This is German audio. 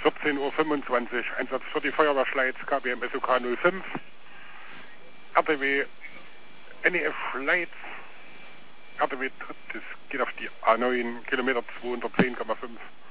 14:25 Uhr. Einsatz für die Feuerwehrschleiz KBM SOK 05. RTW NEF Schleiz. RTW tritt, das geht auf die A9, Kilometer 210,5.